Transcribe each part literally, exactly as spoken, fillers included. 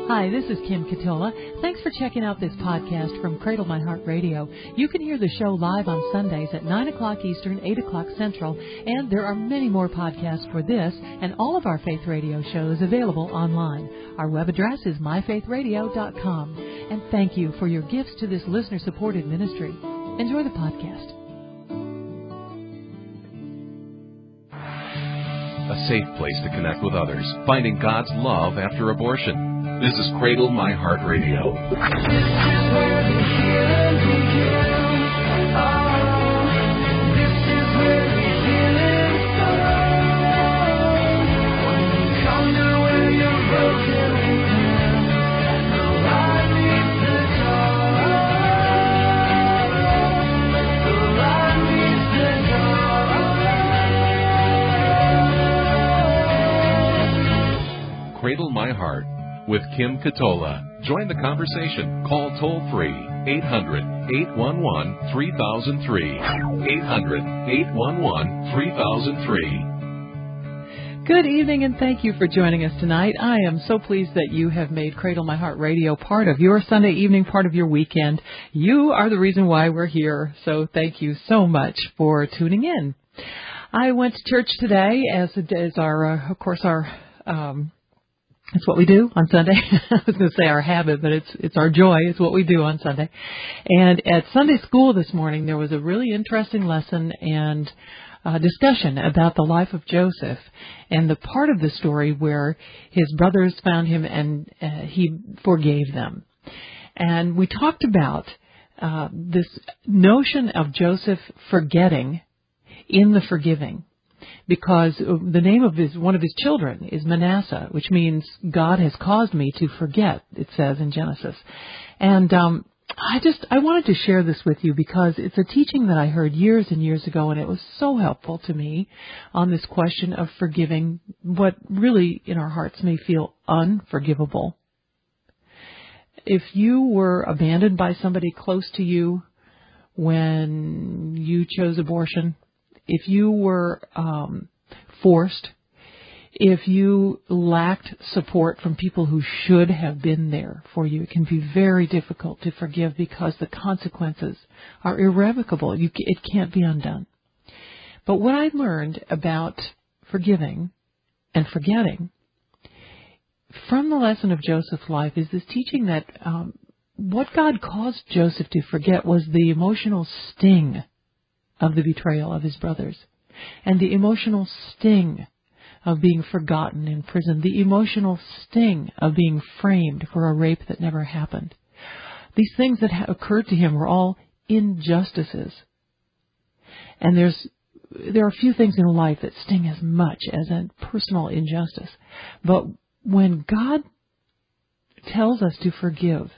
Hi, this is Kim Katola. Thanks for checking out this podcast from Cradle My Heart Radio. You can hear the show live on Sundays at nine o'clock Eastern, eight o'clock Central, and there are many more podcasts for this and all of our Faith Radio shows available online. Our web address is my faith radio dot com. And thank you for your gifts to this listener-supported ministry. Enjoy the podcast. A safe place to connect with others, finding God's love after abortion. This is Cradle My Heart Radio. Cradle My Heart with Kim Katola. Join the conversation. Call toll-free eight hundred, eight one one, three thousand three. eight hundred, eight one one, three thousand three. Good evening, and thank you for joining us tonight. I am so pleased that you have made Cradle My Heart Radio part of your Sunday evening, part of your weekend. You are the reason why we're here, so thank you so much for tuning in. I went to church today, as is our, uh, of course, our... Um, It's what we do on Sunday. I was going to say our habit, but it's it's our joy. It's what we do on Sunday. And at Sunday school this morning, there was a really interesting lesson and uh, discussion about the life of Joseph and the part of the story where his brothers found him and uh, he forgave them. And we talked about uh, this notion of Joseph forgetting in the forgiving. Because the name of his one of his children is Manasseh, which means God has caused me to forget, it says in Genesis. And um, I just, I wanted to share this with you because it's a teaching that I heard years and years ago, and it was so helpful to me on this question of forgiving what really in our hearts may feel unforgivable. If you were abandoned by somebody close to you when you chose abortion, if you were um, forced, if you lacked support from people who should have been there for you, it can be very difficult to forgive because the consequences are irrevocable. You, it can't be undone. But what I learned about forgiving and forgetting from the lesson of Joseph's life is this teaching that um, what God caused Joseph to forget was the emotional sting of the betrayal of his brothers, and the emotional sting of being forgotten in prison, the emotional sting of being framed for a rape that never happened. These things that ha- occurred to him were all injustices. And there's there are few things in life that sting as much as a personal injustice. But when God tells us to forgive,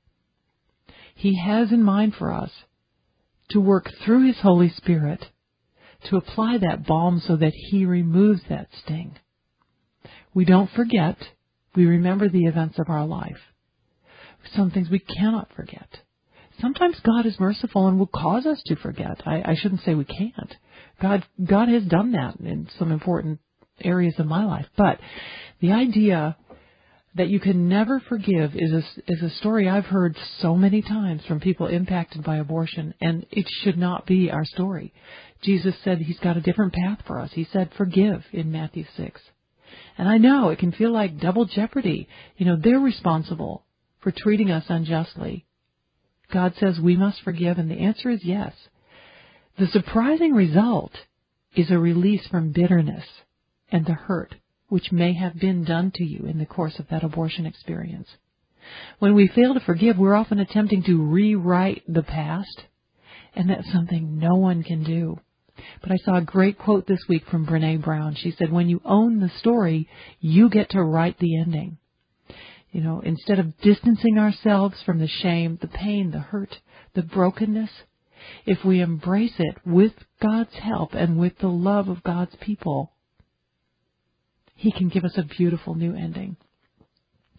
He has in mind for us to work through His Holy Spirit to apply that balm so that He removes that sting. We don't forget. We remember the events of our life. Some things we cannot forget. Sometimes God is merciful and will cause us to forget. I, I shouldn't say we can't. God, God has done that in some important areas of my life. But the idea that you can never forgive is a, is a story I've heard so many times from people impacted by abortion, and it should not be our story. Jesus said He's got a different path for us. He said forgive in Matthew six. And I know it can feel like double jeopardy. You know, they're responsible for treating us unjustly. God says we must forgive, and the answer is yes. The surprising result is a release from bitterness and the hurt which may have been done to you in the course of that abortion experience. When we fail to forgive, we're often attempting to rewrite the past, and that's something no one can do. But I saw a great quote this week from Brené Brown. She said, when you own the story, you get to write the ending. You know, instead of distancing ourselves from the shame, the pain, the hurt, the brokenness, if we embrace it with God's help and with the love of God's people, He can give us a beautiful new ending.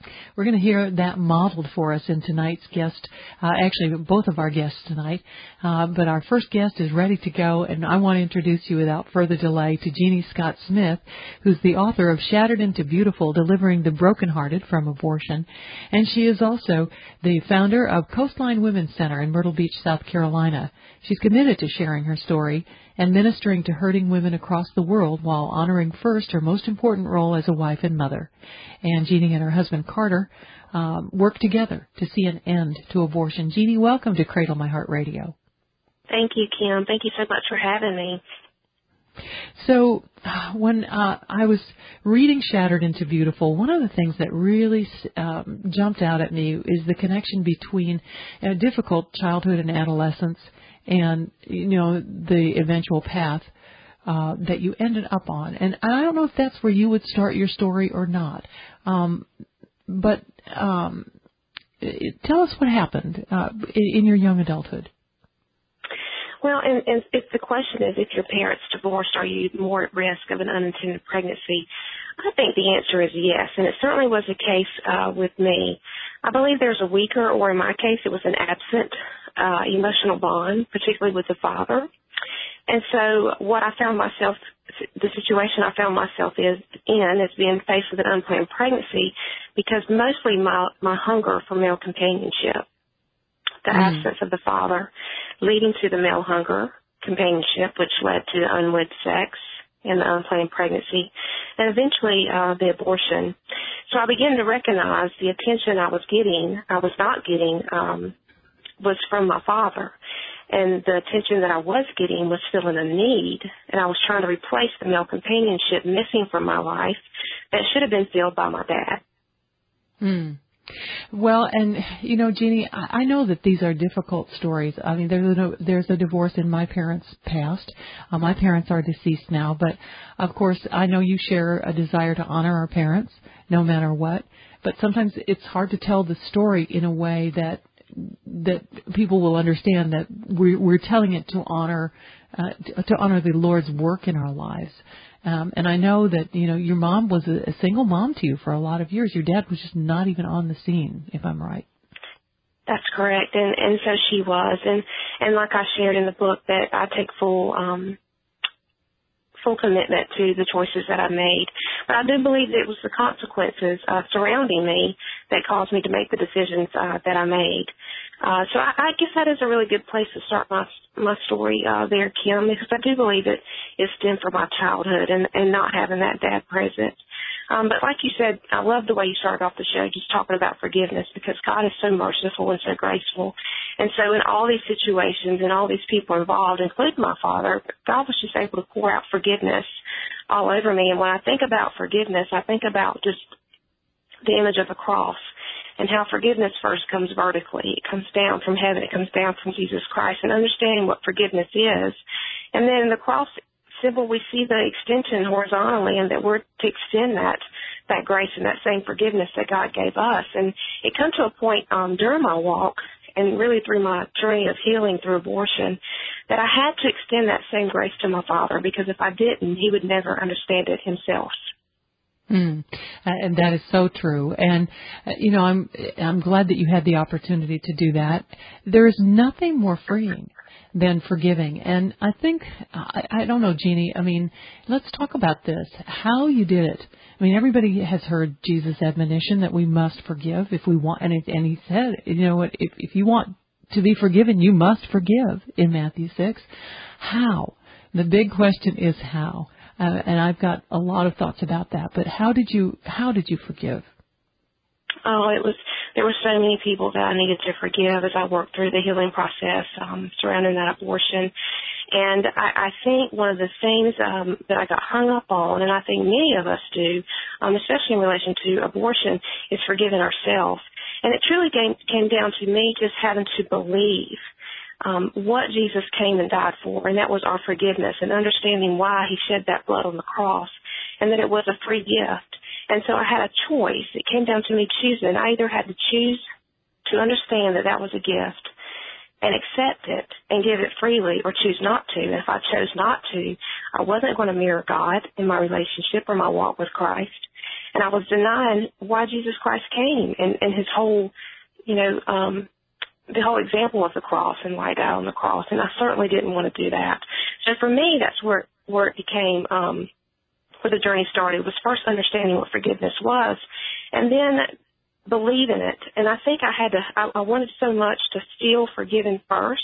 We're going to hear that modeled for us in tonight's guest, uh, actually both of our guests tonight. Uh, but our first guest is ready to go, and I want to introduce you without further delay to Jeannie Scott Smith, who's the author of Shattered into Beautiful, Delivering the Brokenhearted from Abortion. And she is also the founder of Coastline Women's Center in Myrtle Beach, South Carolina. She's committed to sharing her story and ministering to hurting women across the world while honoring first her most important role as a wife and mother. And Jeannie and her husband, Carter, um, work together to see an end to abortion. Jeannie, welcome to Cradle My Heart Radio. Thank you, Kim. Thank you so much for having me. So when uh, I was reading Shattered into Beautiful, one of the things that really um, jumped out at me is the connection between a difficult childhood and adolescence and, you know, the eventual path uh, that you ended up on. And I don't know if that's where you would start your story or not. Um, but um, it, tell us what happened uh, in, in your young adulthood. Well, and, and if the question is if your parents divorced, are you more at risk of an unintended pregnancy? I think the answer is yes, and it certainly was the case uh, with me. I believe there's a weaker, or in my case, it was an absent uh, emotional bond, particularly with the father. And so what I found myself, the situation I found myself is in is being faced with an unplanned pregnancy because mostly my, my hunger for male companionship, the mm. absence of the father, leading to the male hunger, companionship, which led to unwed sex and the unplanned pregnancy, and eventually uh, the abortion. So I began to recognize the attention I was getting, I was not getting, um, was from my father. And the attention that I was getting was filling a need, and I was trying to replace the male companionship missing from my life that should have been filled by my dad. Hmm. Well, and, you know, Jeannie, I know that these are difficult stories. I mean, there's a, there's a divorce in my parents' past. Uh, my parents are deceased now, but, of course, I know you share a desire to honor our parents no matter what. But sometimes it's hard to tell the story in a way that that people will understand that we're, we're telling it to honor uh, to, to honor the Lord's work in our lives. Um, and I know that, you know, your mom was a, a single mom to you for a lot of years. Your dad was just not even on the scene, if I'm right. That's correct. And, and so she was. And, and like I shared in the book, that I take full um, full commitment to the choices that I made. But I do believe that it was the consequences uh, surrounding me that caused me to make the decisions uh, that I made. Uh, so I, I guess that is a really good place to start my my story uh, there, Kim, because I do believe it, it stemmed from my childhood and, and not having that dad present. Um, but like you said, I love the way you started off the show just talking about forgiveness, because God is so merciful and so graceful. And so in all these situations and all these people involved, including my father, God was just able to pour out forgiveness all over me. And when I think about forgiveness, I think about just the image of a cross and how forgiveness first comes vertically. It comes down from heaven. It comes down from Jesus Christ, and understanding what forgiveness is. And then in the cross symbol, we see the extension horizontally, and that we're to extend that that grace and that same forgiveness that God gave us. And it comes to a point um, during my walk and really through my journey of healing through abortion that I had to extend that same grace to my father, because if I didn't, he would never understand it himself. Mm. And that is so true. And, uh, you know, I'm I'm glad that you had the opportunity to do that. There is nothing more freeing than forgiving. And I think, I, I don't know, Jeannie, I mean, let's talk about this, how you did it. I mean, everybody has heard Jesus' admonition that we must forgive if we want, and, it, and he said, you know what, if, if you want to be forgiven, you must forgive in Matthew six. How? The big question is how. Uh, and I've got a lot of thoughts about that. But how did you how did you forgive? Oh, it was there were so many people that I needed to forgive as I worked through the healing process um, surrounding that abortion. And I, I think one of the things um, that I got hung up on, and I think many of us do, um, especially in relation to abortion, is forgiving ourselves. And it truly came, came down to me just having to believe Um, what Jesus came and died for, and that was our forgiveness, and understanding why he shed that blood on the cross, and that it was a free gift. And so I had a choice. It came down to me choosing. I either had to choose to understand that that was a gift and accept it and give it freely, or choose not to. And if I chose not to, I wasn't going to mirror God in my relationship or my walk with Christ. and I was denying why Jesus Christ came and, and his whole, you know, um, the whole example of the cross and why he died on the cross. And I certainly didn't want to do that. So for me, that's where, where it became, um, where the journey started, was first understanding what forgiveness was and then believe in it. And I think I had to, I, I wanted so much to feel forgiven first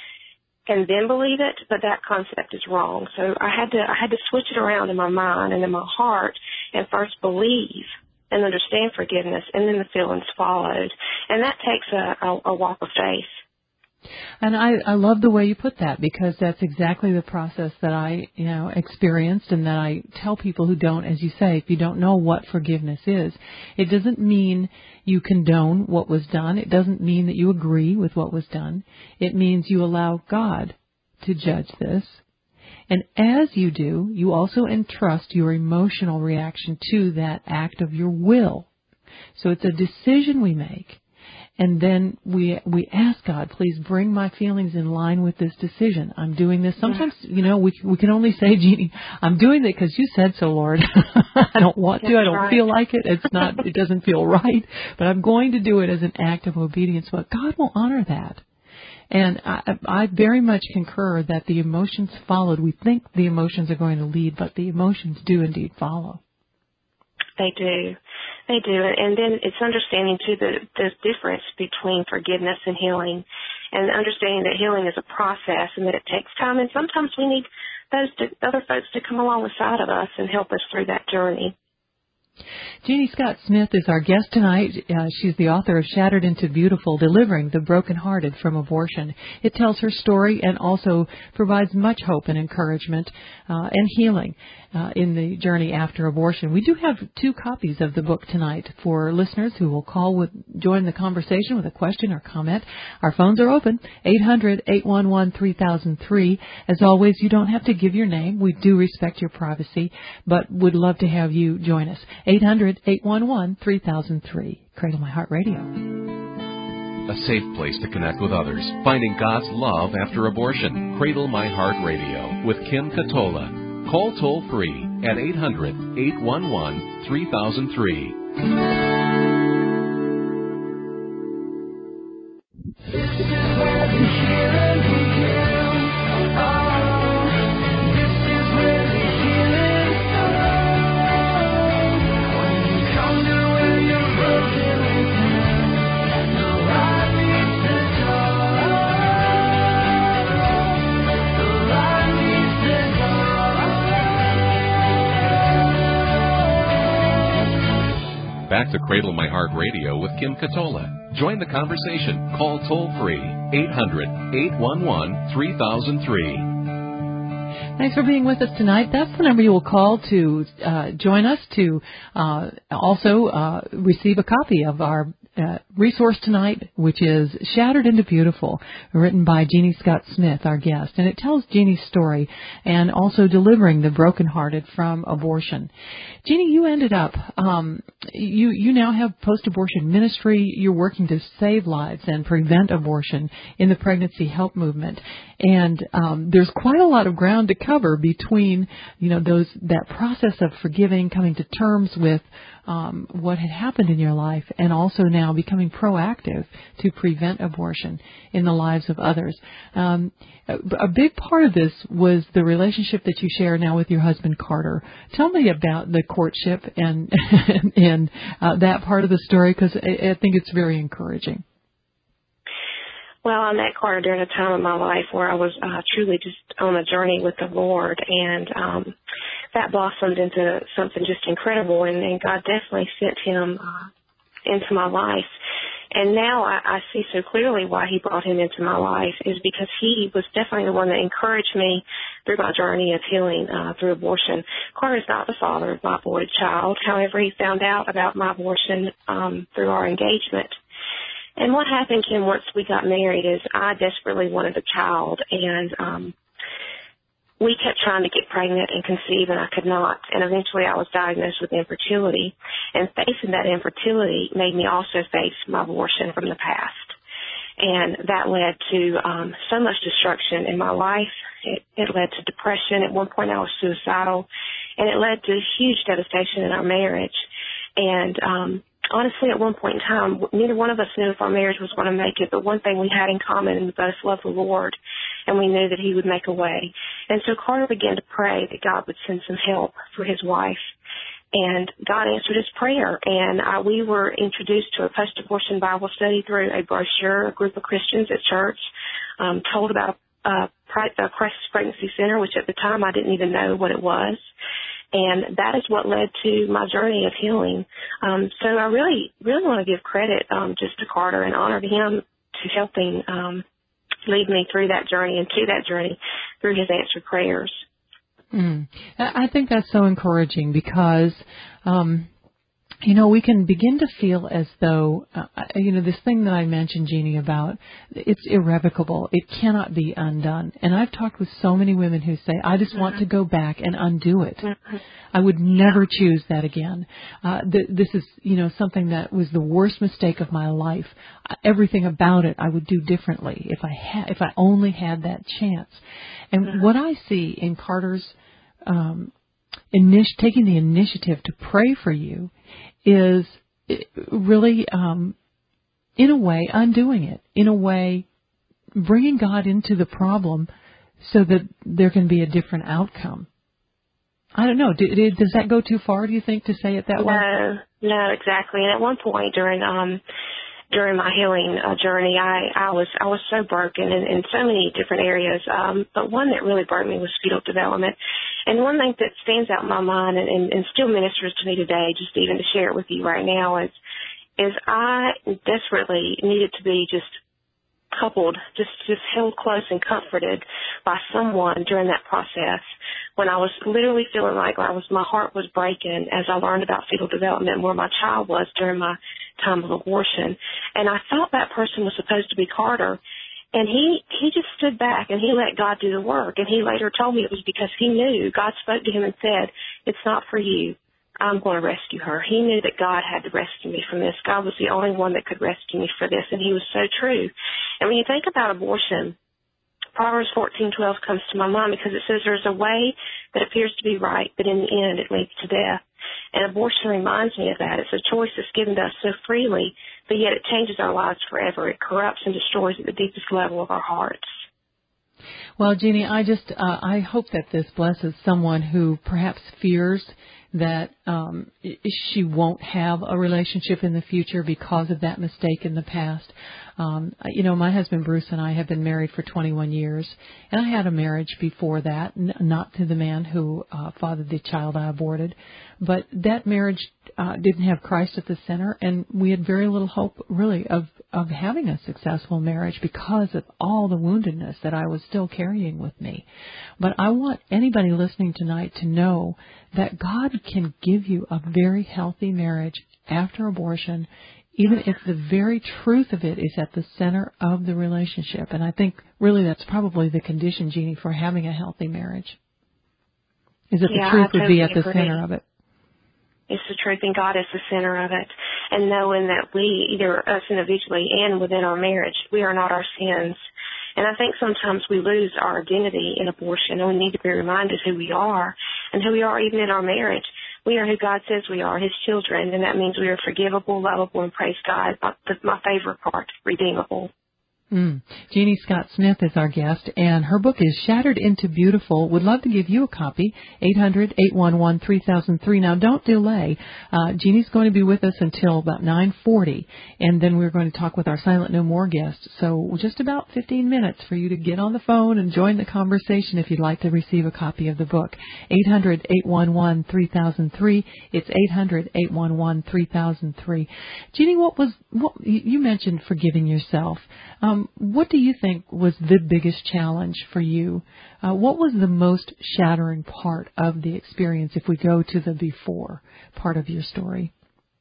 and then believe it, but that concept is wrong. So I had to, I had to switch it around in my mind and in my heart and first believe and understand forgiveness, and then the feelings followed. And that takes a, a, a walk of faith. And I, I love the way you put that, because that's exactly the process that I, you know, experienced, and that I tell people who don't, as you say, if you don't know what forgiveness is, it doesn't mean you condone what was done. It doesn't mean that you agree with what was done. It means you allow God to judge this. And as you do, you also entrust your emotional reaction to that act of your will. So it's a decision we make. And then we we ask God, please bring my feelings in line with this decision. I'm doing this. Sometimes, you know, we we can only say, Jeannie, I'm doing it because you said so, Lord. I don't want That's to. I don't right. feel like it. It's not. It doesn't feel right. But I'm going to do it as an act of obedience. But God will honor that. And I, I very much concur that the emotions followed. We think the emotions are going to lead, but the emotions do indeed follow. They do. They do. And then it's understanding, too, the, the difference between forgiveness and healing, and understanding that healing is a process and that it takes time. And sometimes we need those to, other folks to come alongside of us and help us through that journey. Jeannie Scott Smith is our guest tonight. Uh, she's the author of Shattered into Beautiful, Delivering the Brokenhearted from Abortion. It tells her story and also provides much hope and encouragement uh, and healing uh, in the journey after abortion. We do have two copies of the book tonight for listeners who will call with join the conversation with a question or comment. Our phones are open, eight hundred, eight one one, three thousand three. As always, you don't have to give your name. We do respect your privacy, but would love to have you join us. eight hundred, eight one one, three thousand three. Cradle My Heart Radio. A safe place to connect with others. Finding God's love after abortion. Cradle My Heart Radio with Kim Katola. Call toll free at eight hundred, eight one one, three thousand three. Back to Cradle My Heart Radio with Kim Katola. Join the conversation. Call toll-free eight hundred, eight one one, three thousand three. Thanks for being with us tonight. That's the number you will call to uh, join us, to uh, also uh, receive a copy of our uh, resource tonight, which is Shattered into Beautiful, written by Jeannie Scott Smith, our guest. And it tells Jeannie's story and also delivering the brokenhearted from abortion. Jeannie, you ended up, um, you, you now have post-abortion ministry. You're working to save lives and prevent abortion in the pregnancy help movement. And um, there's quite a lot of ground to cover between, you know, those that process of forgiving, coming to terms with um, what had happened in your life, and also now becoming proactive to prevent abortion in the lives of others. Um, a, a big part of this was the relationship that you share now with your husband, Carter. Tell me about the courtship and and uh, that part of the story, because I, I think it's very encouraging. Well, I met Carter during a time in my life where I was uh, truly just on a journey with the Lord, and um, that blossomed into something just incredible, and, and God definitely sent him uh, into my life. And now I, I see so clearly why he brought him into my life, is because he was definitely the one that encouraged me through my journey of healing uh, through abortion. Carter is not the father of my aborted child. However, he found out about my abortion um, through our engagement. And what happened, Kim, once we got married is I desperately wanted a child, and um, we kept trying to get pregnant and conceive, and I could not. And eventually I was diagnosed with infertility, and facing that infertility made me also face my abortion from the past. And that led to um, so much destruction in my life. It, it led to depression. At one point I was suicidal, and it led to huge devastation in our marriage. And um, honestly, at one point in time, neither one of us knew if our marriage was going to make it, but one thing we had in common, and we both loved the Lord, and we knew that he would make a way. And so Carter began to pray that God would send some help for his wife. And God answered his prayer, and uh, we were introduced to a post-abortion Bible study through a brochure, a group of Christians at church, um, told about a, a crisis pregnancy center, which at the time I didn't even know what it was. And that is what led to my journey of healing. Um, so I really, really want to give credit um, just to Carter and honor him to helping um, lead me through that journey and to that journey through his answered prayers. Mm. I think that's so encouraging because, um, you know, we can begin to feel as though, uh, you know, this thing that I mentioned, Jeannie, about it's irrevocable. It cannot be undone. And I've talked with so many women who say, I just want to go back and undo it. I would never choose that again. Uh, th- this is, you know, something that was the worst mistake of my life. Uh, everything about it I would do differently if I had, if I only had that chance. And mm-hmm. what I see in Carter's um, init- taking the initiative to pray for you is really, um, in a way, undoing it. In a way, bringing God into the problem so that there can be a different outcome. I don't know. Did, did, does that go too far, do you think, to say it that no, way? No, no, exactly. And at one point during um, during my healing uh, journey, I, I was I was so broken in, in so many different areas. Um, but one that really broke me was fetal development. And one thing that stands out in my mind and, and, and still ministers to me today, just even to share it with you right now, is is I desperately needed to be just coupled, just, just held close and comforted by someone during that process when I was literally feeling like I was, my heart was breaking as I learned about fetal development and where my child was during my time of abortion. And I thought that person was supposed to be Carter. And he, he just stood back and he let God do the work. And he later told me it was because he knew, God spoke to him and said, it's not for you. I'm going to rescue her. He knew that God had to rescue me from this. God was the only one that could rescue me for this, and he was so true. And when you think about abortion, Proverbs fourteen twelve comes to my mind because it says there's a way that appears to be right, but in the end it leads to death. And abortion reminds me of that. It's a choice that's given to us so freely, but yet it changes our lives forever. It corrupts and destroys at the deepest level of our hearts. Well, Jeannie, I just, uh, I hope that this blesses someone who perhaps fears that um, she won't have a relationship in the future because of that mistake in the past. Um, you know, my husband Bruce and I have been married for twenty-one years, and I had a marriage before that, n- not to the man who uh, fathered the child I aborted, but that marriage uh, didn't have Christ at the center, and we had very little hope, really, of, of having a successful marriage because of all the woundedness that I was still carrying with me. But I want anybody listening tonight to know that God can give you a very healthy marriage after abortion, even if the very truth of it is at the center of the relationship. And I think really that's probably the condition, Jeannie, for having a healthy marriage, is that yeah, the truth I would be totally at the agree. center of it. It's the truth, and God is the center of it. And knowing that we, either us individually and within our marriage, we are not our sins. And I think sometimes we lose our identity in abortion, and we need to be reminded who we are and who we are even in our marriage. We are who God says we are, his children, and that means we are forgivable, lovable, and praise God. My, my favorite part, redeemable. Mm. Jeannie Scott Smith is our guest, and her book is Shattered into Beautiful. Would love to give you a copy, eight hundred, eight one one, three thousand three. Now, don't delay. Uh, Jeannie's going to be with us until about nine forty, and then we're going to talk with our Silent No More guest. So just about fifteen minutes for you to get on the phone and join the conversation if you'd like to receive a copy of the book. eight hundred, eight one one, three thousand three. It's eight hundred, eight one one, three thousand three. Jeannie, what was, what, you mentioned forgiving yourself. Um, what do you think was the biggest challenge for you? Uh, what was the most shattering part of the experience if we go to the before part of your story?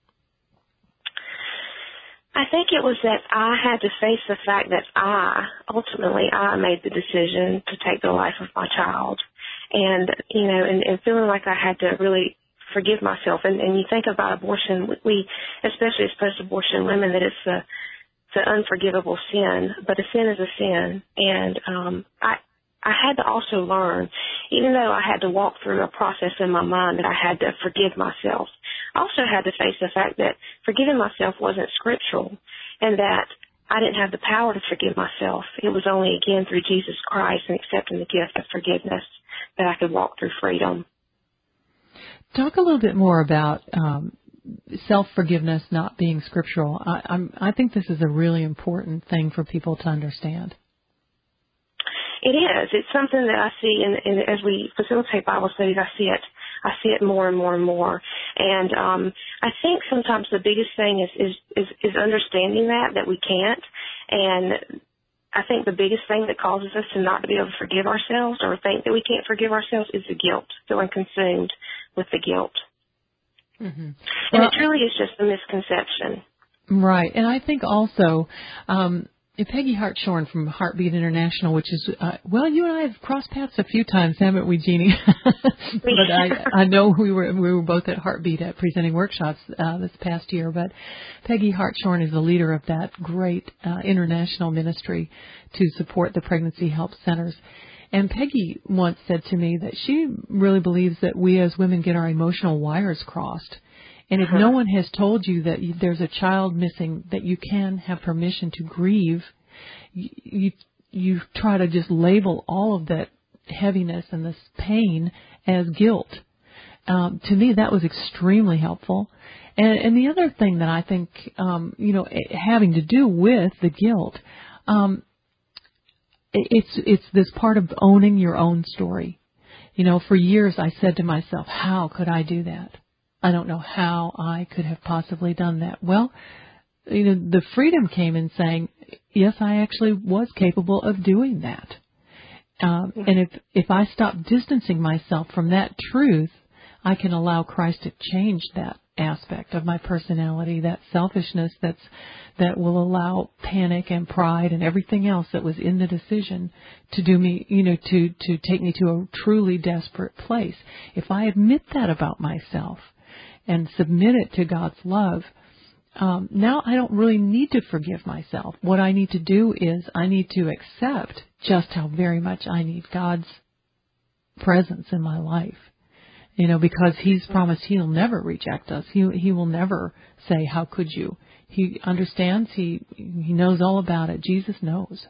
I think it was that I had to face the fact that I, ultimately, I made the decision to take the life of my child. And, you know, and, and feeling like I had to really forgive myself. And, and you think about abortion, we, especially as post-abortion women, that it's the the unforgivable sin, but a sin is a sin. And um, I I had to also learn, even though I had to walk through a process in my mind that I had to forgive myself, I also had to face the fact that forgiving myself wasn't scriptural, and that I didn't have the power to forgive myself. It was only, again, through Jesus Christ and accepting the gift of forgiveness that I could walk through freedom. Talk a little bit more about um, self-forgiveness not being scriptural. I, I'm, I think this is a really important thing for people to understand. It is. It's something that I see, in, in, as we facilitate Bible studies, I see it. I see it more and more and more. And um, I think sometimes the biggest thing is, is, is, is understanding that, that we can't. And I think the biggest thing that causes us to not be able to forgive ourselves or think that we can't forgive ourselves is the guilt, feeling consumed with the guilt. Mm-hmm. And well, it truly is just a misconception. Right. And I think also um, Peggy Hartshorn from Heartbeat International, which is, uh, well, you and I have crossed paths a few times, haven't we, Jeannie? But I, I know we were we were both at Heartbeat at presenting workshops uh, this past year. But Peggy Hartshorn is the leader of that great uh, international ministry to support the pregnancy help centers. And Peggy once said to me that she really believes that we as women get our emotional wires crossed. And if uh-huh. no one has told you that you, there's a child missing, that you can have permission to grieve, you, you you try to just label all of that heaviness and this pain as guilt. Um, to me, that was extremely helpful. And, and the other thing that I think, um, you know, having to do with the guilt, um, it's it's this part of owning your own story. You know, for years I said to myself, how could I do that? I don't know how I could have possibly done that. Well, you know, the freedom came in saying, yes, I actually was capable of doing that. Um, and if, if I stop distancing myself from that truth, I can allow Christ to change that aspect of my personality, that selfishness that's, that will allow panic and pride and everything else that was in the decision to do me, you know, to, to take me to a truly desperate place. If I admit that about myself, and submit it to God's love, um, now I don't really need to forgive myself. What I need to do is I need to accept just how very much I need God's presence in my life. You know, because He's promised He'll never reject us. He He will never say, how could you? He understands. He He knows all about it. Jesus knows.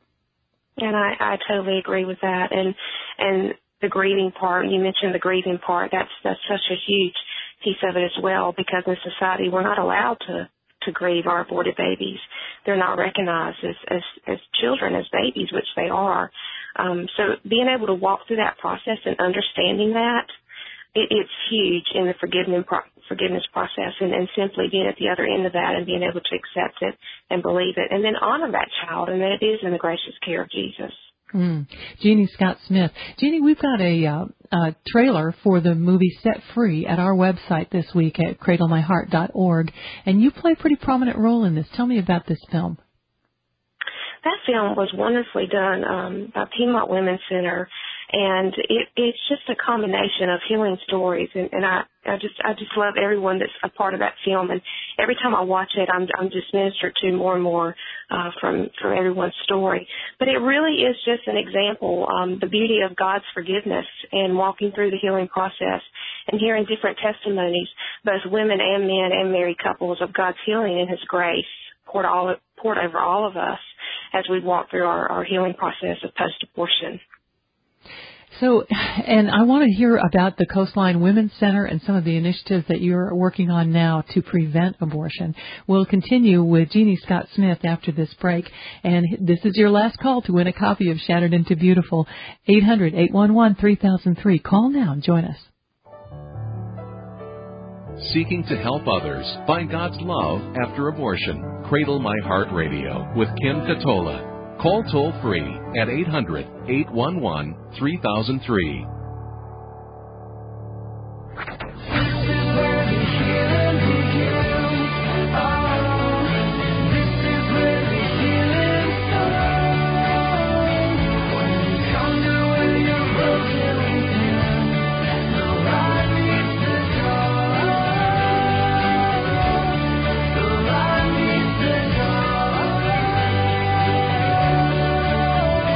And I, I totally agree with that. And and the grieving part, you mentioned the grieving part, that's that's such a huge piece of it as well, because in society we're not allowed to, to grieve our aborted babies. They're not recognized as, as, as children, as babies, which they are. Um, so being able to walk through that process and understanding that, it, it's huge in the forgiveness, forgiveness process, and, and simply being at the other end of that and being able to accept it and believe it and then honor that child and that it is in the gracious care of Jesus. Mm. Jeannie Scott Smith. Jeannie, we've got a, uh, a trailer for the movie Set Free at our website this week at cradle my heart dot org, and you play a pretty prominent role in this. Tell me about this film. That film was wonderfully done um, by Piedmont Women's Center, and it, it's just a combination of healing stories, and, and I, I just I just love everyone that's a part of that film, and every time I watch it, I'm I'm just ministered to more and more uh, from from everyone's story. But it really is just an example, um, the beauty of God's forgiveness and walking through the healing process and hearing different testimonies, both women and men and married couples, of God's healing and His grace poured all poured over all of us as we walk through our, our healing process of post-abortion. So, and I want to hear about the Coastline Women's Center and some of the initiatives that you're working on now to prevent abortion. We'll continue with Jeannie Scott Smith after this break. And this is your last call to win a copy of Shattered into Beautiful. eight hundred, eight one one, three thousand three. Call now and join us. Seeking to help others find God's love after abortion. Cradle My Heart Radio with Kim Katola. Call toll free at eight hundred, eight one one, three thousand three.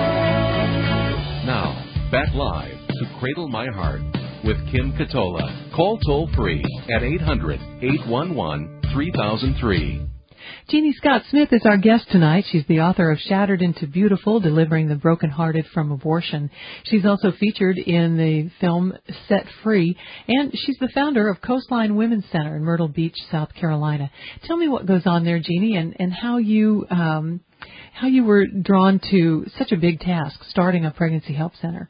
Back live to Cradle My Heart with Kim Katola. Call toll-free at eight hundred, eight one one, three thousand three. Jeannie Scott Smith is our guest tonight. She's the author of Shattered into Beautiful, Delivering the Brokenhearted from Abortion. She's also featured in the film Set Free, and she's the founder of Coastline Women's Center in Myrtle Beach, South Carolina. Tell me what goes on there, Jeannie, and, and how you um, how you were drawn to such a big task, starting a pregnancy help center.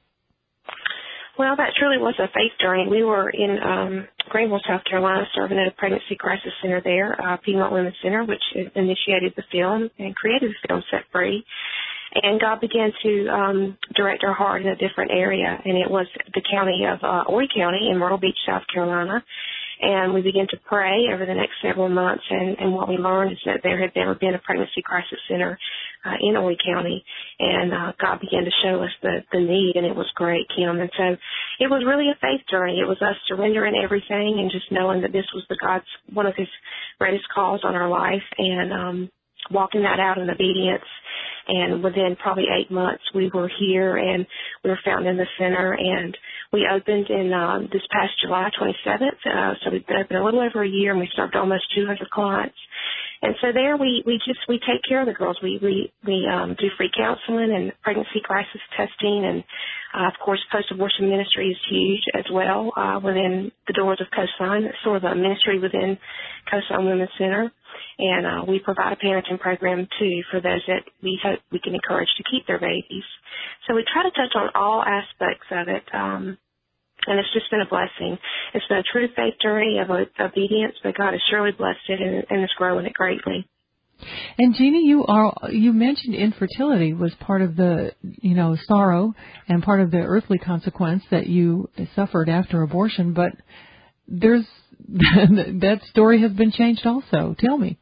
Well, that truly was a faith journey. We were in um, Greenville, South Carolina, serving at a pregnancy crisis center there, uh, Piedmont Women's Center, which initiated the film and created the film Set Free. And God began to um, direct our heart in a different area, and it was the county of uh, Horry County in Myrtle Beach, South Carolina. And we began to pray over the next several months, and, and what we learned is that there had never been a pregnancy crisis center uh, in Horry County, and uh, God began to show us the, the need, and it was great, Kim. And so it was really a faith journey. It was us surrendering everything and just knowing that this was the God's one of His greatest calls on our life, and um, walking that out in obedience. And within probably eight months, we were here, and we were found in the center, and we opened in um, this past July twenty-seventh, uh, so we've been open a little over a year, and we served almost two hundred clients. And so there we, we just, we take care of the girls. We, we, we um, do free counseling and pregnancy crisis testing, and, uh, of course, post-abortion ministry is huge as well uh, within the doors of Coastline. It's sort of a ministry within Coastline Women's Center. And uh, we provide a parenting program, too, for those that we hope we can encourage to keep their babies. So we try to touch on all aspects of it, um, and it's just been a blessing. It's been a true faith journey of obedience, but God has surely blessed it and, and is growing it greatly. And Jeannie, you are you mentioned infertility was part of the, you know, sorrow and part of the earthly consequence that you suffered after abortion, but there's that story has been changed also. Tell me.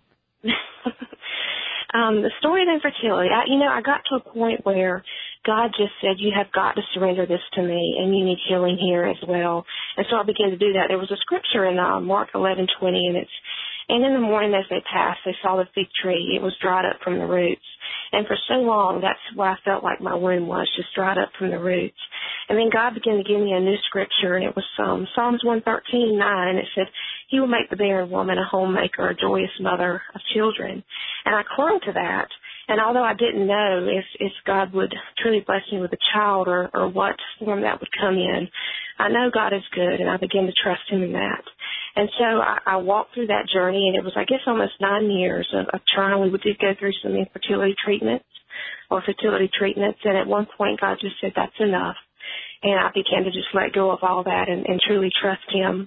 um, the story of infertility, I, you know, I got to a point where God just said, you have got to surrender this to me, and you need healing here as well. And so I began to do that. There was a scripture in uh, Mark eleven twenty, and it's, and in the morning as they passed, they saw the fig tree. It was dried up from the roots. And for so long, that's what I felt like my womb was, just dried up from the roots. And then God began to give me a new scripture, and it was um, Psalms one thirteen nine, and it said, He will make the barren woman a homemaker, a joyous mother of children. And I clung to that. And although I didn't know if, if God would truly bless me with a child or, or what form that would come in, I know God is good, and I began to trust Him in that. And so I, I walked through that journey, and it was, I guess, almost nine years of, of trying. We did go through some infertility treatments or fertility treatments, and at one point God just said, that's enough. And I began to just let go of all that and, and truly trust Him.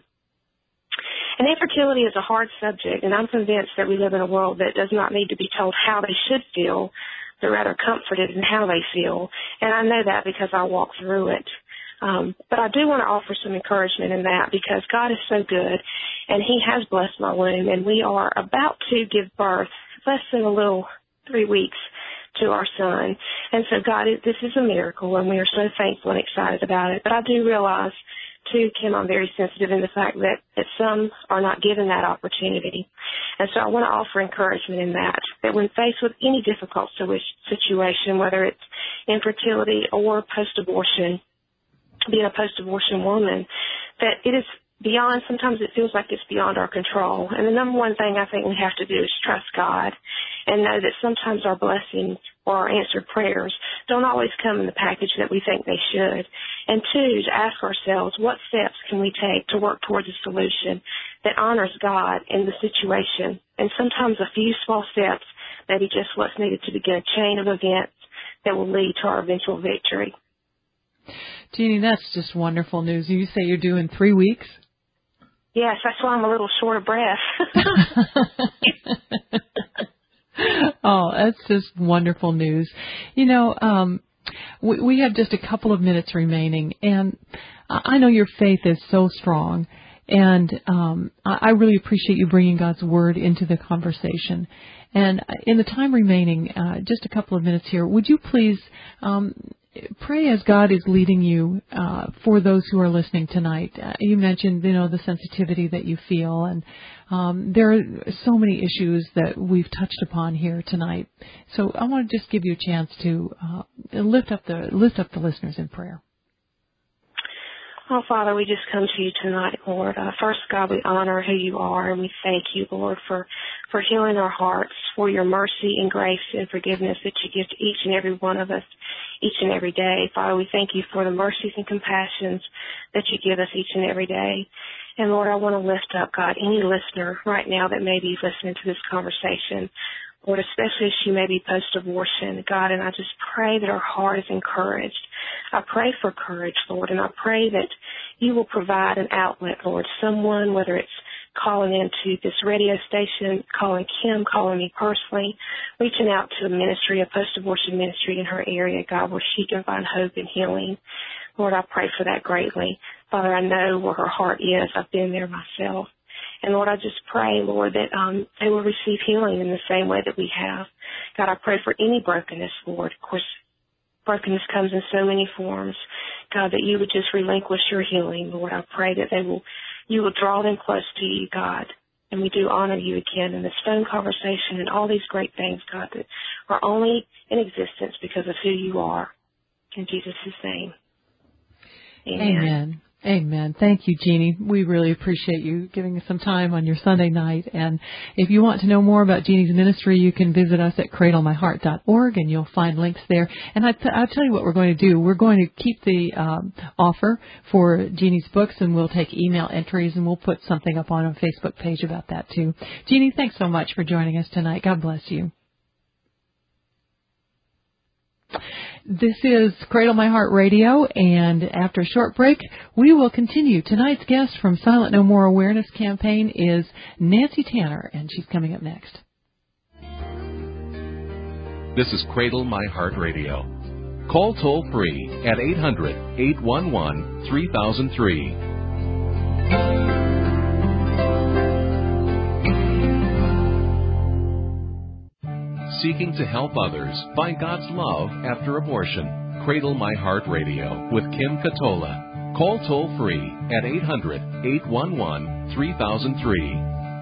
And infertility is a hard subject, and I'm convinced that we live in a world that does not need to be told how they should feel, but rather comforted in how they feel. And I know that because I walk through it. Um, but I do want to offer some encouragement in that because God is so good, and He has blessed my womb, and we are about to give birth, less than a little three weeks, to our son. And so, God, this is a miracle, and we are so thankful and excited about it. But I do realize, too, Kim, I'm very sensitive in the fact that, that some are not given that opportunity. And so I want to offer encouragement in that, that when faced with any difficult situation, whether it's infertility or post-abortion, being a post-abortion woman, that it is beyond, sometimes it feels like it's beyond our control. And the number one thing I think we have to do is trust God and know that sometimes our blessings or our answered prayers don't always come in the package that we think they should. And two, to ask ourselves, what steps can we take to work towards a solution that honors God in the situation? And sometimes a few small steps, maybe just what's needed to begin a chain of events that will lead to our eventual victory. Jeannie, that's just wonderful news. You say you're due in three weeks? Yes, that's why I'm a little short of breath. Oh, that's just wonderful news. You know, um, we, we have just a couple of minutes remaining, and I know your faith is so strong, and um, I really appreciate you bringing God's Word into the conversation. And in the time remaining, uh, just a couple of minutes here, would you please um, pray as God is leading you uh, for those who are listening tonight? Uh, you mentioned, you know, the sensitivity that you feel, and um, there are so many issues that we've touched upon here tonight. So I want to just give you a chance to uh, lift up the lift up the listeners in prayer. Oh, Father, we just come to you tonight, Lord. Uh, first, God, we honor who you are, and we thank you, Lord, for, for healing our hearts, for your mercy and grace and forgiveness that you give to each and every one of us each and every day. Father, we thank you for the mercies and compassions that you give us each and every day. And, Lord, I want to lift up, God, any listener right now that may be listening to this conversation, Lord, especially if she may be post-abortion, God, and I just pray that her heart is encouraged. I pray for courage, Lord, and I pray that you will provide an outlet, Lord, someone, whether it's calling into this radio station, calling Kim, calling me personally, reaching out to a ministry, a post-abortion ministry in her area, God, where she can find hope and healing. Lord, I pray for that greatly. Father, I know where her heart is. I've been there myself. And, Lord, I just pray, Lord, that um, they will receive healing in the same way that we have. God, I pray for any brokenness, Lord. Of course, brokenness comes in so many forms. God, that you would just relinquish your healing, Lord. I pray that they will, you will draw them close to you, God. And we do honor you again in this phone conversation and all these great things, God, that are only in existence because of who you are. In Jesus' name. Amen. Amen. Amen. Thank you, Jeannie. We really appreciate you giving us some time on your Sunday night. And if you want to know more about Jeannie's ministry, you can visit us at cradle my heart dot org, and you'll find links there. And I t- I'll tell you what we're going to do. We're going to keep the um, offer for Jeannie's books, and we'll take email entries, and we'll put something up on our Facebook page about that, too. Jeannie, thanks so much for joining us tonight. God bless you. This is Cradle My Heart Radio, and after a short break, we will continue. Tonight's guest from Silent No More Awareness Campaign is Nancy Tanner, and she's coming up next. This is Cradle My Heart Radio. Call toll free at eight hundred, eight one one, three thousand three. Seeking to help others find God's love after abortion. Cradle My Heart Radio with Kim Katola. Call toll free at eight hundred, eight one one, three thousand three.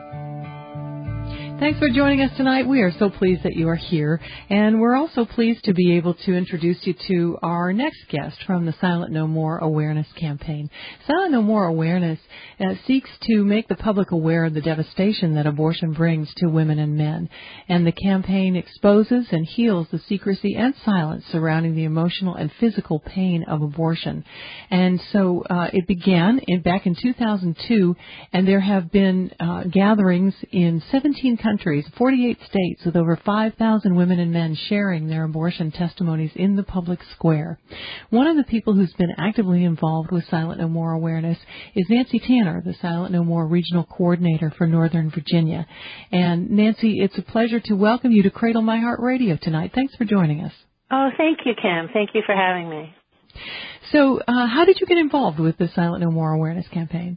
Thanks for joining us tonight. We are so pleased that you are here, and we're also pleased to be able to introduce you to our next guest from the Silent No More Awareness Campaign. Silent No More Awareness uh, seeks to make the public aware of the devastation that abortion brings to women and men, and the campaign exposes and heals the secrecy and silence surrounding the emotional and physical pain of abortion. And so uh, it began in, back in two thousand two, and there have been uh, gatherings in seventeen countries. Countries, forty-eight states, with over five thousand women and men sharing their abortion testimonies in the public square. One of the people who's been actively involved with Silent No More Awareness is Nancy Tanner, the Silent No More Regional Coordinator for Northern Virginia. And Nancy, it's a pleasure to welcome you to Cradle My Heart Radio tonight. Thanks for joining us. Oh, thank you, Kim. Thank you for having me. So, uh, how did you get involved with the Silent No More Awareness campaign?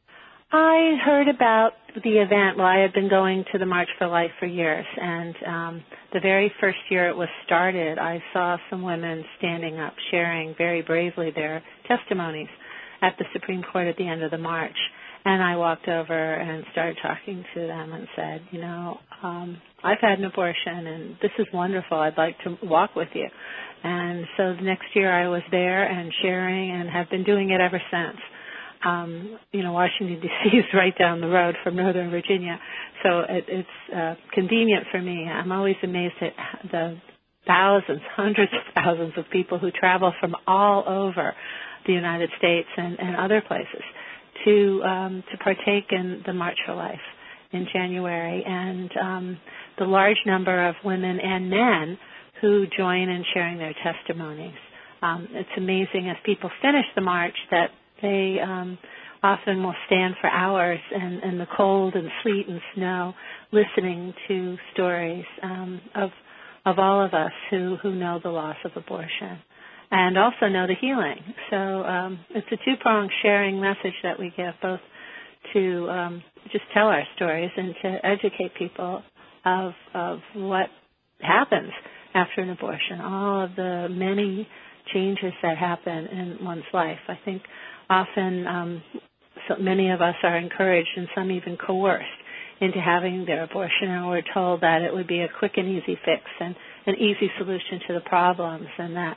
I heard about the event. Well, I had been going to the March for Life for years, and um, the very first year it was started, I saw some women standing up, sharing very bravely their testimonies at the Supreme Court at the end of the march. And I walked over and started talking to them and said, you know, um, I've had an abortion, and this is wonderful. I'd like to walk with you. And so the next year I was there and sharing, and have been doing it ever since. Um, you know, Washington, D C is right down the road from Northern Virginia, so it, it's uh, convenient for me. I'm always amazed at the thousands, hundreds of thousands of people who travel from all over the United States and, and other places to um, to partake in the March for Life in January, and um, the large number of women and men who join in sharing their testimonies. Um, it's amazing as people finish the march that they um, often will stand for hours in, in the cold and sleet and snow listening to stories um, of of all of us who, who know the loss of abortion and also know the healing. So um, it's a two-pronged sharing message that we give, both to um, just tell our stories and to educate people of, of what happens after an abortion, all of the many changes that happen in one's life. I think often um, so many of us are encouraged and some even coerced into having their abortion, and we're told that it would be a quick and easy fix and an easy solution to the problems, and that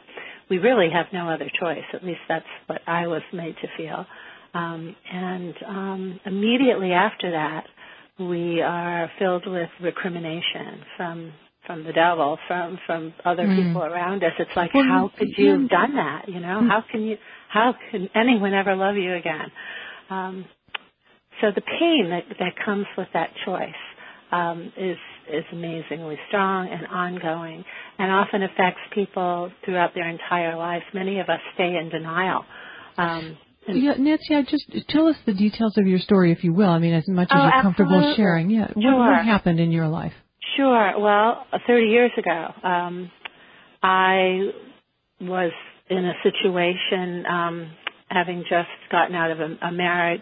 we really have no other choice. At least that's what I was made to feel. Um, and um, immediately after that, we are filled with recrimination from from the devil, from from other mm. people around us. It's like, well, how could you have done that? You know, how can you? How can anyone ever love you again? Um, so the pain that that comes with that choice um, is is amazingly strong and ongoing, and often affects people throughout their entire lives. Many of us stay in denial. Um, Yeah, Nancy, I just tell us the details of your story, if you will. I mean, as much as oh, you're comfortable absolutely. sharing. Yeah, sure. what, what happened in your life? Sure. Well, thirty years ago, um, I was in a situation, um, having just gotten out of a, a marriage.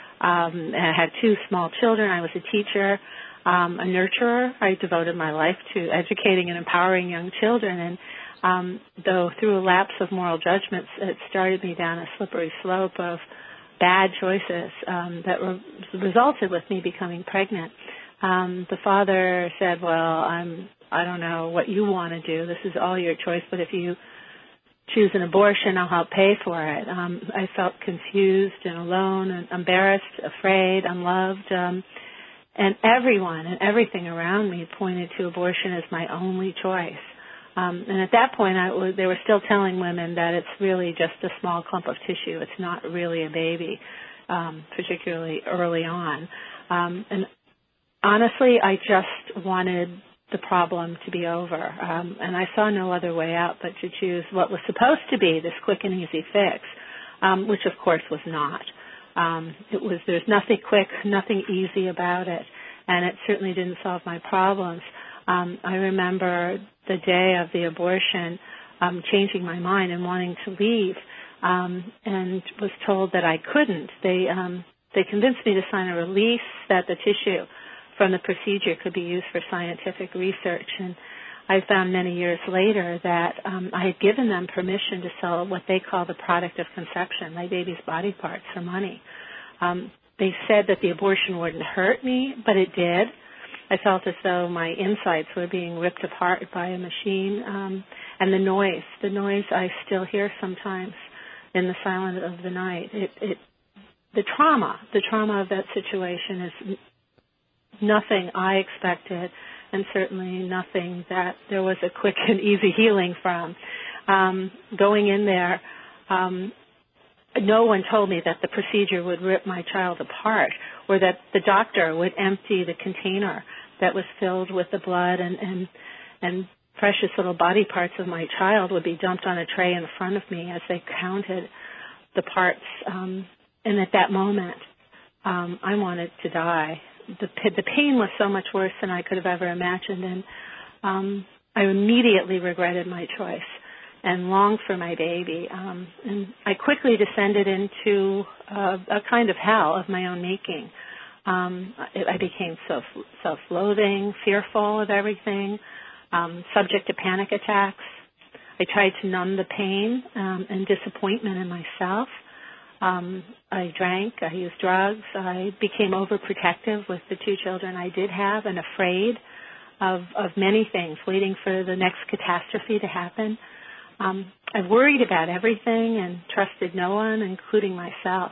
Um, and I had two small children. I was a teacher, um, a nurturer. I devoted my life to educating and empowering young children. And um, though through a lapse of moral judgments, it started me down a slippery slope of bad choices um, that re- resulted with me becoming pregnant. Um, the father said, well, I'm, I don't know what you want to do. This is all your choice, but if you choose an abortion, I'll help pay for it. Um, I felt confused and alone and embarrassed, afraid, unloved. Um, and everyone and everything around me pointed to abortion as my only choice. Um, and at that point, I was, they were still telling women that it's really just a small clump of tissue. It's not really a baby, um, particularly early on. Um, and honestly, I just wanted the problem to be over. Um, and I saw no other way out but to choose what was supposed to be this quick and easy fix, um, which of course was not. Um, it was, there's nothing quick, nothing easy about it, and it certainly didn't solve my problems. Um, I remember the day of the abortion, um, changing my mind and wanting to leave, um, and was told that I couldn't. They, um, they convinced me to sign a release that the tissue from the procedure could be used for scientific research. And I found many years later that um, I had given them permission to sell what they call the product of conception, my baby's body parts, for money. Um, they said that the abortion wouldn't hurt me, but it did. I felt as though my insides were being ripped apart by a machine. Um, and the noise, the noise I still hear sometimes in the silence of the night. It, it, the trauma, the trauma of that situation is nothing I expected, and certainly nothing that there was a quick and easy healing from. Um, going in there, um, no one told me that the procedure would rip my child apart, or that the doctor would empty the container that was filled with the blood and, and, and precious little body parts of my child would be dumped on a tray in front of me as they counted the parts. Um, and at that moment, um, I wanted to die. The, the pain was so much worse than I could have ever imagined, and um, I immediately regretted my choice and longed for my baby. Um, and I quickly descended into uh, a kind of hell of my own making. Um, I, I became self, self-loathing, fearful of everything, um, subject to panic attacks. I tried to numb the pain um, and disappointment in myself. Um, I drank, I used drugs, I became overprotective with the two children I did have and afraid of, of many things, waiting for the next catastrophe to happen. Um, I worried about everything and trusted no one, including myself.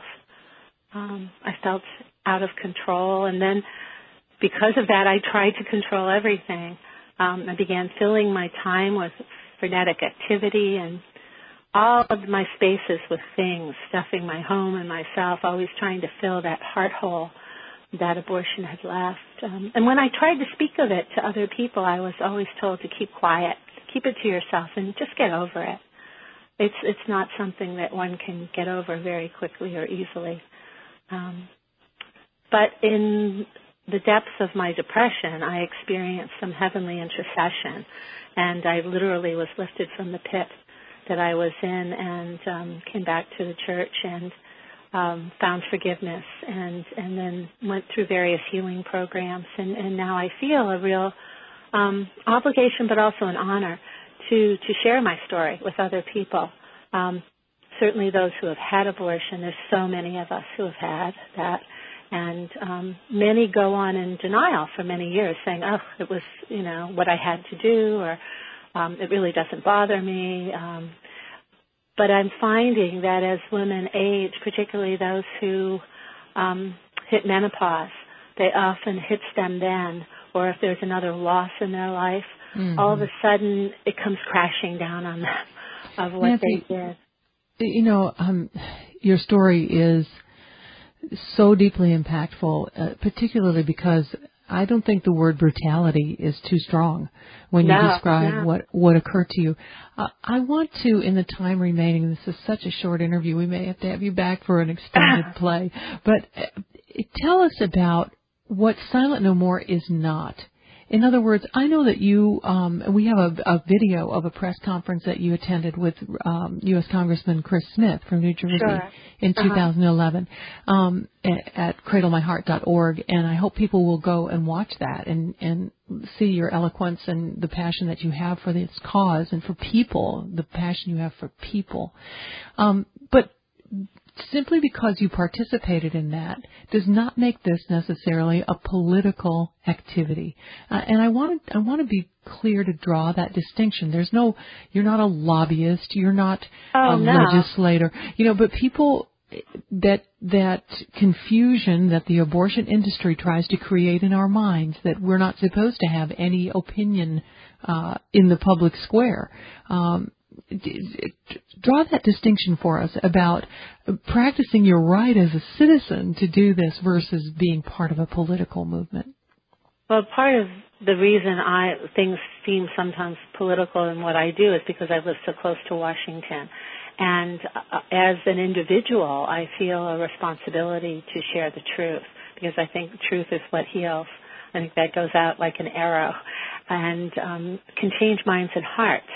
Um, I felt out of control, and then because of that, I tried to control everything. Um, I began filling my time with frenetic activity and all of my spaces with things, stuffing my home and myself, always trying to fill that heart hole that abortion had left. Um, and when I tried to speak of it to other people, I was always told to keep quiet, keep it to yourself, and just get over it. It's it's not something that one can get over very quickly or easily. Um, but in the depths of my depression, I experienced some heavenly intercession, and I literally was lifted from the pit that I was in and um, came back to the church and um, found forgiveness and, and then went through various healing programs. And, and now I feel a real um, obligation but also an honor to, to share my story with other people. Um, certainly those who have had abortion, there's so many of us who have had that. And um, many go on in denial for many years saying, oh, it was, you know, what I had to do, or Um, it really doesn't bother me. Um, but I'm finding that as women age, particularly those who um, hit menopause, they often hits them then, or if there's another loss in their life, mm-hmm. all of a sudden it comes crashing down on them of what Nancy, they did. You know, um, your story is so deeply impactful, uh, particularly because I don't think the word brutality is too strong when no, you describe no. what, what occurred to you. Uh, I want to, in the time remaining, this is such a short interview, we may have to have you back for an extended play, but uh, tell us about what Silent No More is not. In other words, I know that you, um, we have a, a video of a press conference that you attended with um, U S Congressman Chris Smith from New Jersey sure. in uh-huh. two thousand eleven um, at, at cradle my heart dot org, and I hope people will go and watch that and, and see your eloquence and the passion that you have for this cause and for people, the passion you have for people. Um, but simply because you participated in that does not make this necessarily a political activity. Uh, and I want to I want to be clear to draw that distinction. There's no, you're not a lobbyist, you're not oh, a no. legislator, you know, but people, that that confusion that the abortion industry tries to create in our minds, that we're not supposed to have any opinion uh, in the public square. Um, Draw that distinction for us about practicing your right as a citizen to do this versus being part of a political movement. Well, part of the reason I things seem sometimes political in what I do is because I live so close to Washington. And uh, as an individual, I feel a responsibility to share the truth because I think truth is what heals. I think that goes out like an arrow and um, can change minds and hearts.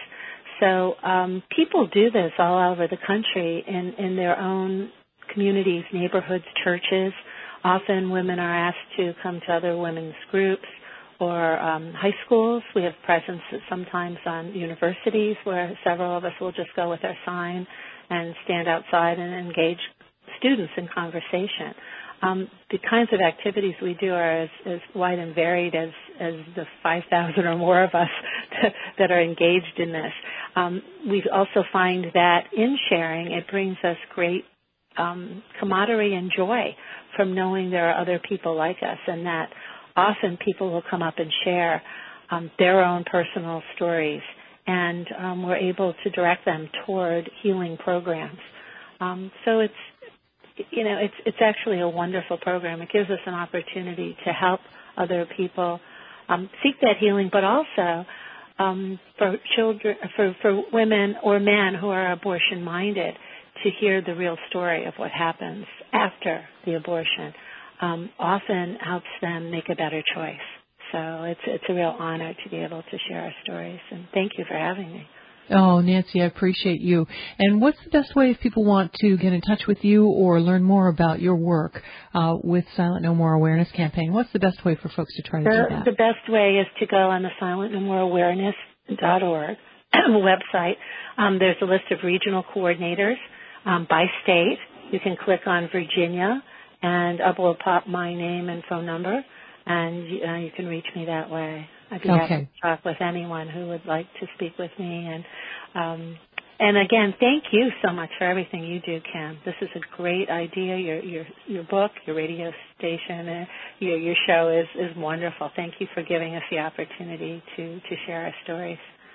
So um, people do this all over the country in, in their own communities, neighborhoods, churches. Often women are asked to come to other women's groups or um, high schools. We have presence sometimes on universities where several of us will just go with our sign and stand outside and engage students in conversation. Um, the kinds of activities we do are as, as wide and varied as, as the five thousand or more of us that are engaged in this. Um, we also find that in sharing, it brings us great um, camaraderie and joy from knowing there are other people like us, and that often people will come up and share um, their own personal stories, and um, we're able to direct them toward healing programs. Um, so it's You know, it's it's actually a wonderful program. It gives us an opportunity to help other people um, seek that healing, but also um, for children, for, for women or men who are abortion-minded, to hear the real story of what happens after the abortion. Um, often helps them make a better choice. So it's it's a real honor to be able to share our stories. And thank you for having me. Oh, Nancy, I appreciate you. And what's the best way if people want to get in touch with you or learn more about your work uh, with Silent No More Awareness Campaign? What's the best way for folks to try to the, do that? The best way is to go on the silent no more awareness dot org website. Um, there's a list of regional coordinators um, by state. You can click on Virginia, and up will pop my name and phone number, and uh, you can reach me that way. I'd be okay. happy to talk with anyone who would like to speak with me. And um, and again, thank you so much for everything you do, Kim. This is a great idea. Your your your book, your radio station, uh, your your show is is wonderful. Thank you for giving us the opportunity to to share our stories.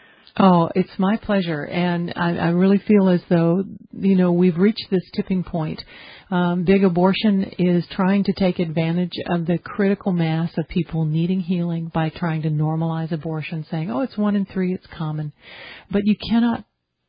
Oh, it's my pleasure, and I, I really feel as though, you know, we've reached this tipping point. Um, big abortion is trying to take advantage of the critical mass of people needing healing by trying to normalize abortion, saying, oh, it's one in three, it's common. But you cannot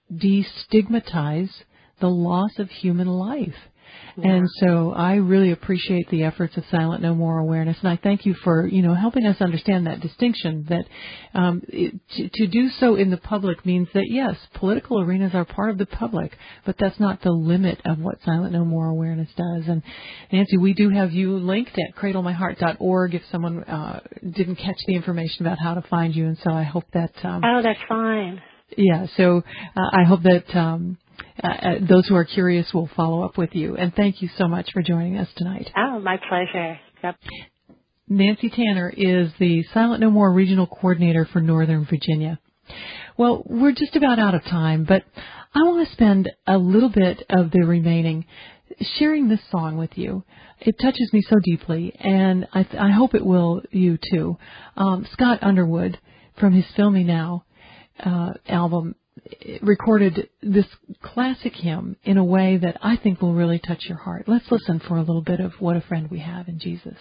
destigmatize the loss of human life. Yeah. And so I really appreciate the efforts of Silent No More Awareness, and I thank you for, you know, helping us understand that distinction, that um, it, to, to do so in the public means that, yes, political arenas are part of the public, but that's not the limit of what Silent No More Awareness does. And, Nancy, we do have you linked at cradle my heart dot org if someone uh, didn't catch the information about how to find you, and so I hope that... Um, oh, that's fine. Yeah, so uh, I hope that... Um, Uh, those who are curious will follow up with you. And thank you so much for joining us tonight. Oh, my pleasure. Yep. Nancy Tanner is the Silent No More Regional Coordinator for Northern Virginia. Well, we're just about out of time, but I want to spend a little bit of the remaining sharing this song with you. It touches me so deeply, and I, th- I hope it will you too. Um, Scott Underwood, from his Fill Me Now uh, album, recorded this classic hymn in a way that I think will really touch your heart. Let's listen for a little bit of What a Friend We Have in Jesus.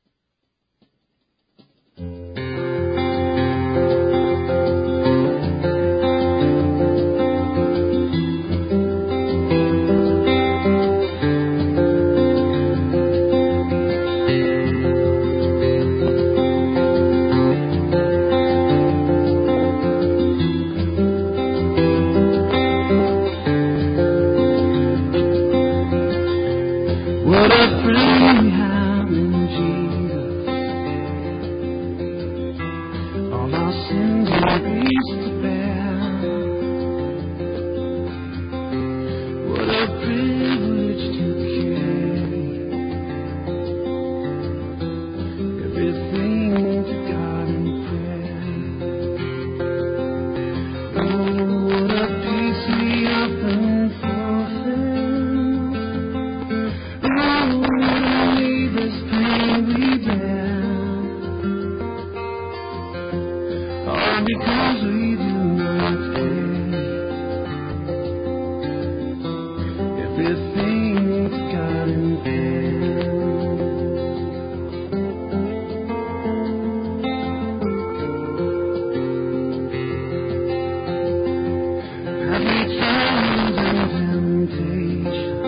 What a friend we have in Jesus. All our sins and griefs to bear. What a privilege to carry everything to God in prayer. Oh, what a peace we often forfeit. Because we do not care, everything's got in prayer. Happy trials and temptations,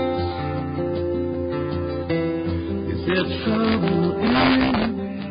is there trouble anywhere?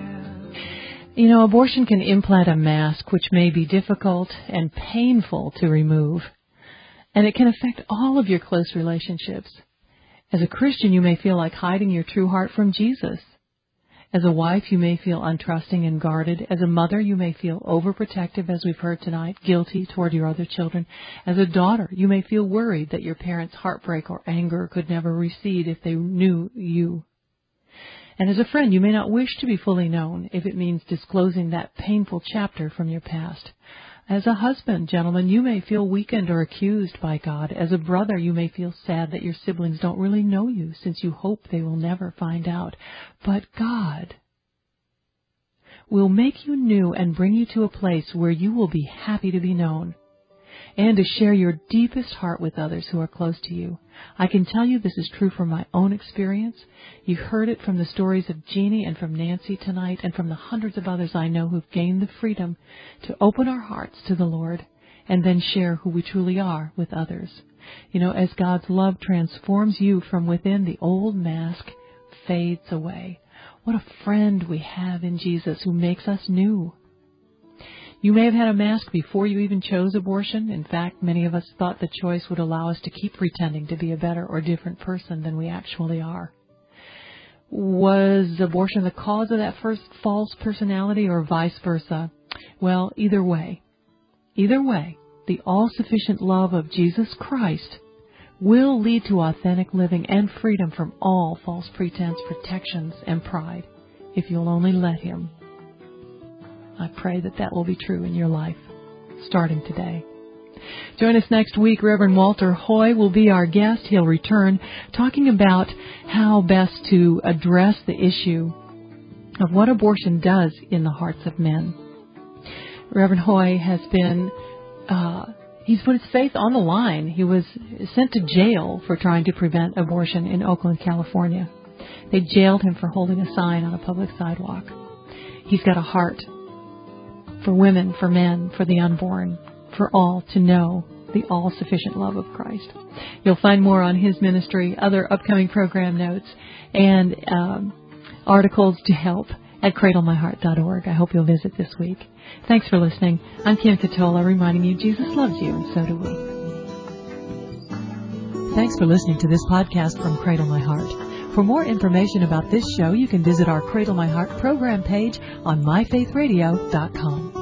You know, abortion can implant a mask which may be difficult and painful to remove, and it can affect all of your close relationships. As a Christian, you may feel like hiding your true heart from Jesus. As a wife, you may feel untrusting and guarded. As a mother, you may feel overprotective, as we've heard tonight, guilty toward your other children. As a daughter, you may feel worried that your parents' heartbreak or anger could never recede if they knew you. And as a friend, you may not wish to be fully known if it means disclosing that painful chapter from your past. As a husband, gentlemen, you may feel weakened or accused by God. As a brother, you may feel sad that your siblings don't really know you, since you hope they will never find out. But God will make you new and bring you to a place where you will be happy to be known and to share your deepest heart with others who are close to you. I can tell you this is true from my own experience. You heard it from the stories of Jeannie and from Nancy tonight, and from the hundreds of others I know who've gained the freedom to open our hearts to the Lord and then share who we truly are with others. You know, as God's love transforms you from within, the old mask fades away. What a friend we have in Jesus who makes us new. You may have had a mask before you even chose abortion. In fact, many of us thought the choice would allow us to keep pretending to be a better or different person than we actually are. Was abortion the cause of that first false personality, or vice versa? Well, either way, either way, the all-sufficient love of Jesus Christ will lead to authentic living and freedom from all false pretense, protections, and pride, if you'll only let Him. I pray that that will be true in your life, starting today. Join us next week. Reverend Walter Hoy will be our guest. He'll return talking about how best to address the issue of what abortion does in the hearts of men. Reverend Hoy has been, uh, he's put his faith on the line. He was sent to jail for trying to prevent abortion in Oakland, California. They jailed him for holding a sign on a public sidewalk. He's got a heart for women, for men, for the unborn, for all to know the all-sufficient love of Christ. You'll find more on his ministry, other upcoming program notes, and um, articles to help at cradle my heart dot org. I hope you'll visit this week. Thanks for listening. I'm Kim Katola, reminding you Jesus loves you, and so do we. Thanks for listening to this podcast from Cradle My Heart. For more information about this show, you can visit our Cradle My Heart program page on my faith radio dot com.